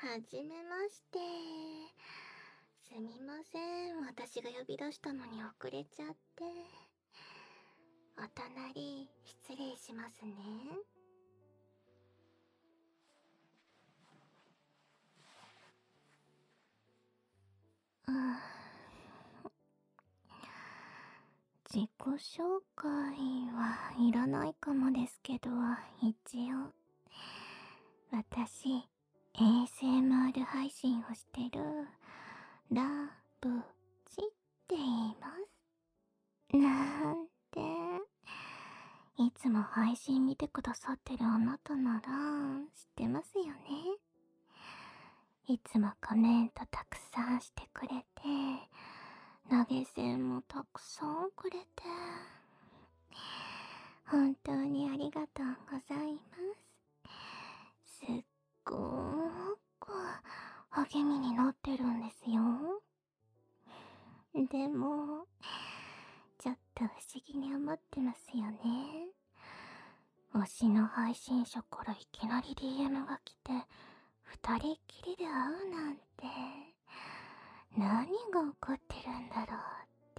はじめまして。すみません。私が呼び出したのに遅れちゃって。お隣、失礼しますね。自己紹介はいらないかもですけど、一応。私、ASMR 配信をしてる、ラブチって言います。なんて。いつも配信見てくださってるあなたなら、知ってますよね。いつもコメントたくさんしてくれて、投げ銭もたくさんくれて、本当にありがとうございます。すっごーく励みになってるんですよ。でも、ちょっと不思議に思ってますよね。推しの配信者からいきなり DM が来て、二人っきりで会うなんて、何が起こってるんだろうって。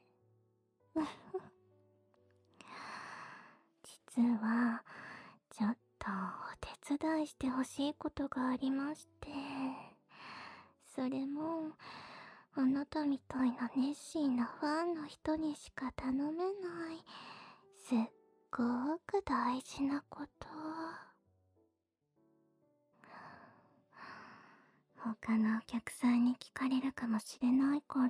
実は、ちょっとお手伝いしてほしいことがありまして、それも、あなたみたいな熱心なファンの人にしか頼めない、すっごく大事なこと。他のお客さんに聞かれるかもしれないから、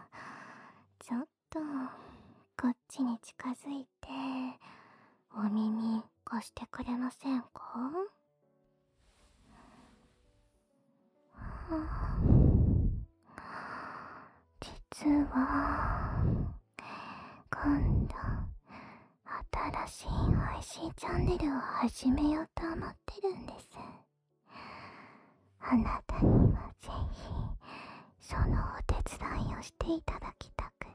ちょっとこっちに近づいてお耳貸してくれませんか？実は今度新しい配信チャンネルを始めようと思ってるんです。あなたにはぜひそのお手伝いをしていただきたくって。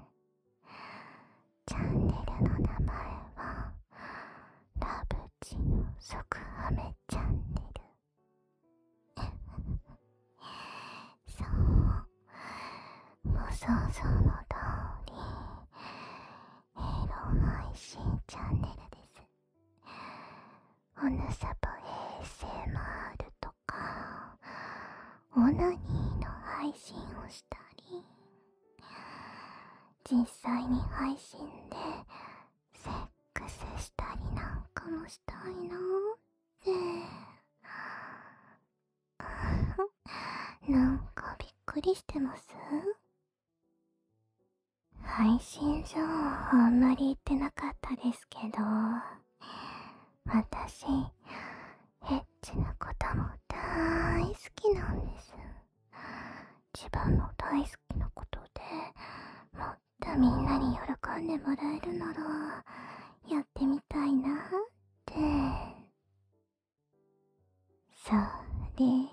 チャンネルの名前はラブチの即ハメチャンネル。そう、ご想像の通りエロ配信チャンネルです。オヌサポ ASMR とかオナニーの配信をしたり、実際に配信でセックスしたりなんかもしたいなって。なんかびっくりしてます？配信上あんまり言ってなかったですけど、私エッチなことも大好きなんです。自分の大好きなことでもっとみんなに喜んでもらえるならやってみたいなって。それに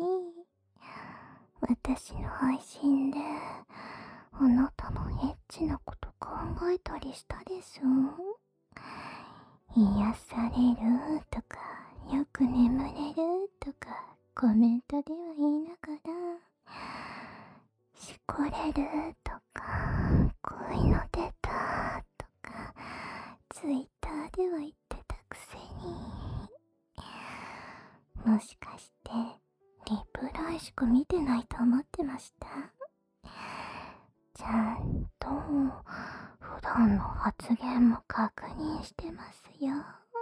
私の配信であなたもエッチなこと考えたりしたでしょ？癒されるとかよく眠れるとかコメントでは言いながら、しこれるとか恋の出たとかツイッターでは言ってたくせに、もしかしてリプライしか見てないと思ってました？ちゃんと普段の発言も確認してますよ。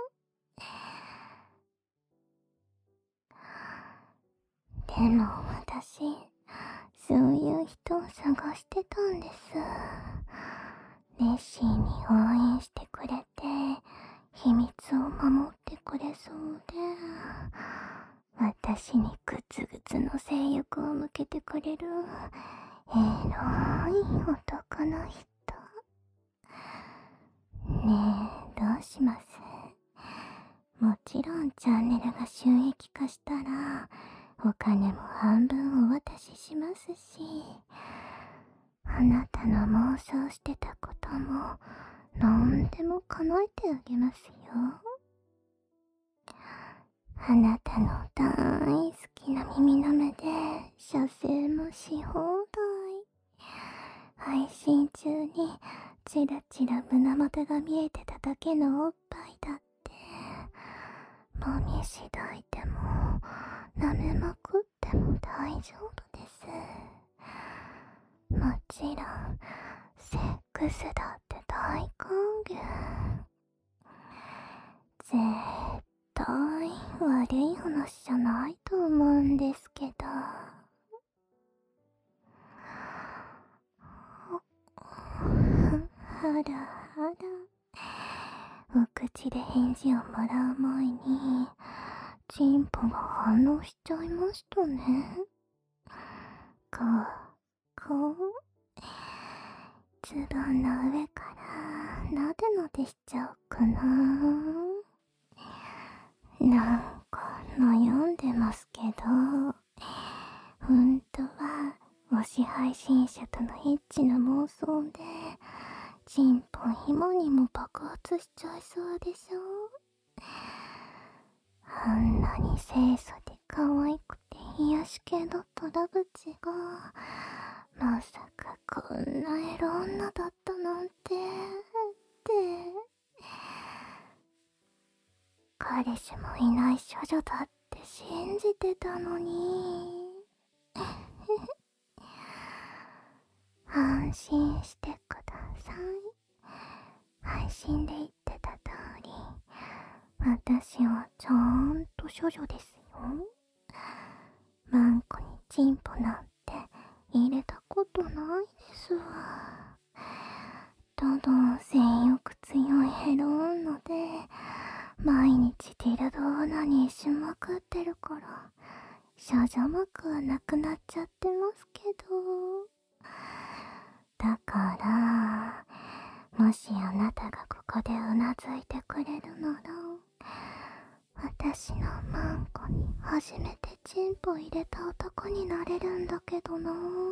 でも私、そういう人を探してたんです。熱心に応援してくれて、秘密を守ってくれそうで、私にグツグツの性欲を向けてくれるエロい男の人。ねえ、どうします？もちろんチャンネルが収益化したらお金も半分お渡ししますし、あなたの妄想してたことも何でも叶えてあげますよ。 あなたの大好きな耳の目で射精もし放題。配信中にチラチラ胸元が見えてただけのおっぱいだって、もみしだいても舐めまくっても大丈夫です。もちろんセックスだって大歓迎。絶対悪い話じゃないと思うんですけど。はらはら、お口で返事をもらう前にチンポが反応しちゃいましたね。こうズボンの上からなでなでしちゃおうかな。なんか悩んでますけど、本当は推し配信者とのエッチな妄想でチンポ今にも爆発しちゃいそうでしょ。あんなに清楚で可愛くて癒し系だったラブチがまさかこんなエロ女だったなんて彼氏もいない処女だって信じてたのに。安心してください。配信で言ってた通り、私はちゃんと処女ですよ。マンコにチンポなんて入れたことないですわ。ただ性欲強いヘロ女で毎日ディルドオナニーしまくってるから処女膜はなくなっちゃってますけど。だからもしあなたがここでうなずいてくれるなら、私のマンコに初めてチンポ入れた男になれるんだけどな。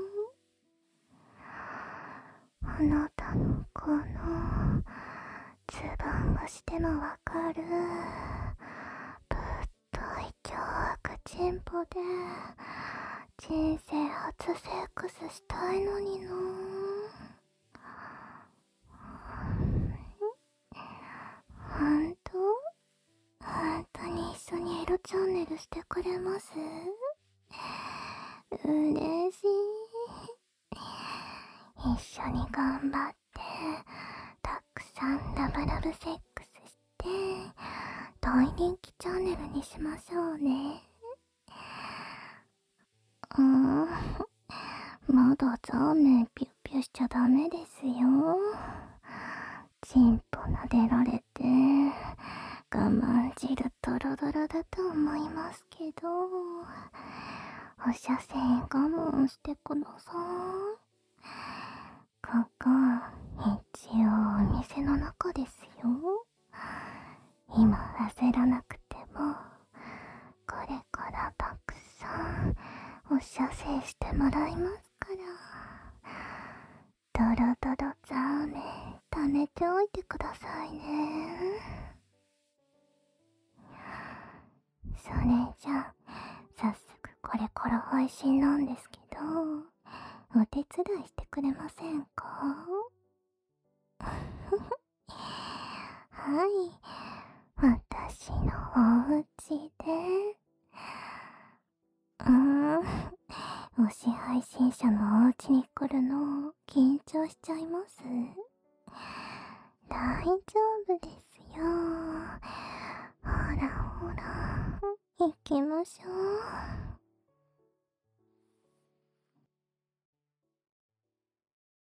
あなたのこのズボン越しでもわかるぶっとい凶悪チンポで人生初セックスしたいのにな。本当に一緒にエロチャンネルしてくれます？嬉しい。一緒に頑張ってたくさんラブラブセックスして大人気チャンネルにしましょうね。まだザーメンピュッピュしちゃダメですよ。チンポ撫でられて我慢汁ドロドロだと思いますけど、お射精我慢してください。ここ一応お店の中ですよ。今焦らなくてもこれからたくさんお射精してもらいますから、ドロドロザーメン貯めておいてくださいね。それじゃあ早速これから配信なんですけど、お手伝いしてくれませんか？はい、私のお家で推し配信者のお家に来るの緊張しちゃいます？大丈夫ですよ。ほらほら、行きましょう。